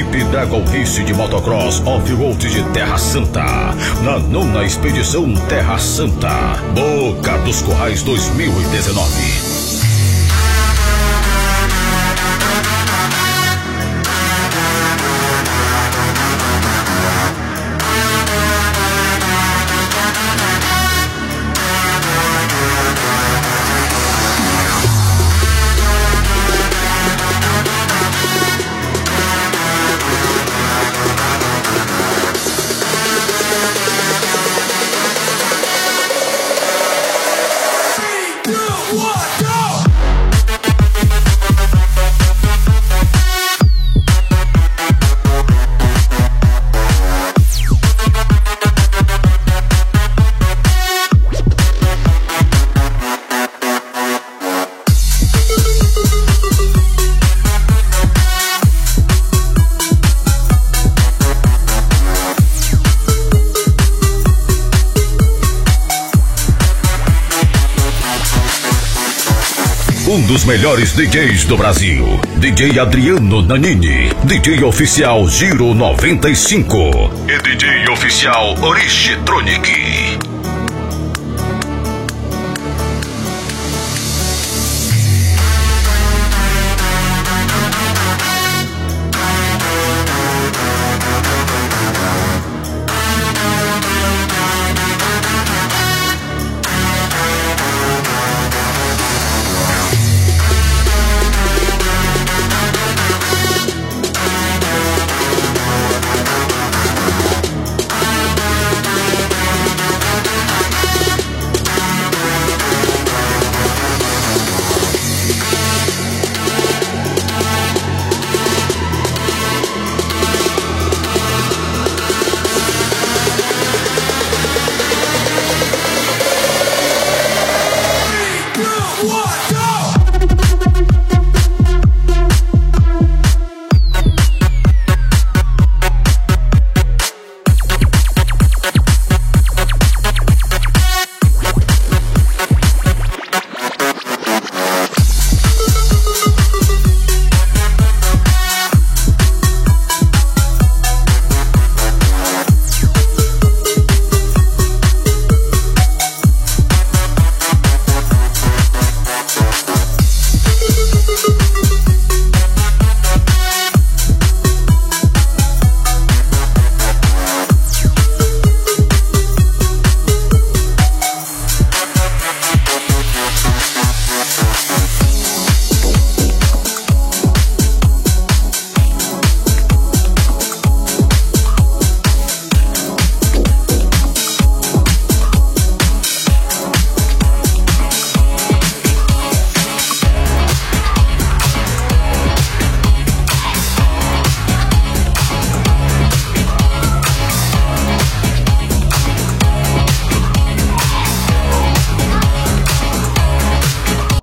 equipe Dragon Race de motocross off-road de Terra Santa, na 9ª expedição Terra Santa, Boca dos Currais 2019. Um dos melhores DJs do Brasil, DJ Adriano Nanini, DJ oficial Giro 95 e DJ oficial Orixitronic.